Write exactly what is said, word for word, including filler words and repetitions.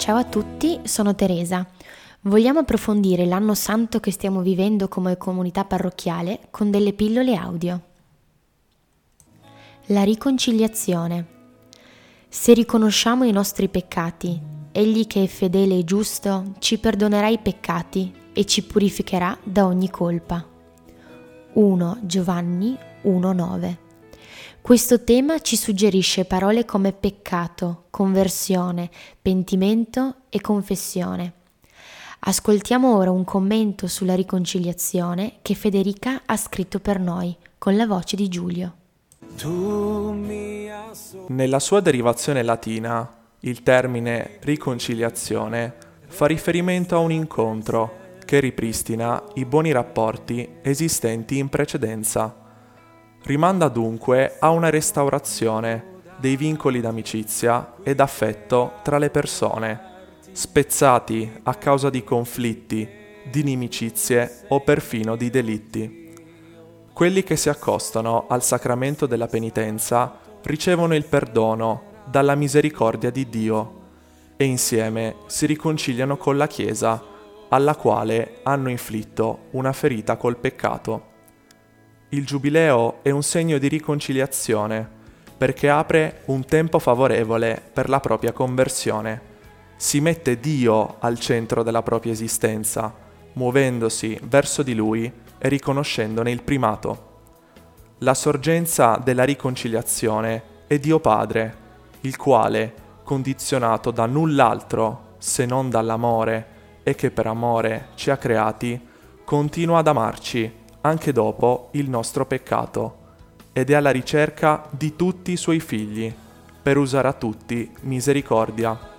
Ciao a tutti, sono Teresa. Vogliamo approfondire l'anno santo che stiamo vivendo come comunità parrocchiale con delle pillole audio. La riconciliazione. Se riconosciamo i nostri peccati, Egli che è fedele e giusto ci perdonerà i peccati e ci purificherà da ogni colpa. primo Giovanni uno nove. Questo tema ci suggerisce parole come peccato, conversione, pentimento e confessione. Ascoltiamo ora un commento sulla riconciliazione che Federica ha scritto per noi, con la voce di Giulio. Nella sua derivazione latina, il termine riconciliazione fa riferimento a un incontro che ripristina i buoni rapporti esistenti in precedenza. Rimanda dunque a una restaurazione dei vincoli d'amicizia e d'affetto tra le persone, spezzati a causa di conflitti, di inimicizie o perfino di delitti. Quelli che si accostano al sacramento della penitenza ricevono il perdono dalla misericordia di Dio e insieme si riconciliano con la Chiesa, alla quale hanno inflitto una ferita col peccato. Il Giubileo è un segno di riconciliazione perché apre un tempo favorevole per la propria conversione. Si mette Dio al centro della propria esistenza, muovendosi verso di Lui e riconoscendone il primato. La sorgenza della riconciliazione è Dio Padre, il quale, condizionato da null'altro se non dall'amore e che per amore ci ha creati, continua ad amarci anche dopo il nostro peccato, ed è alla ricerca di tutti i suoi figli, per usare a tutti misericordia.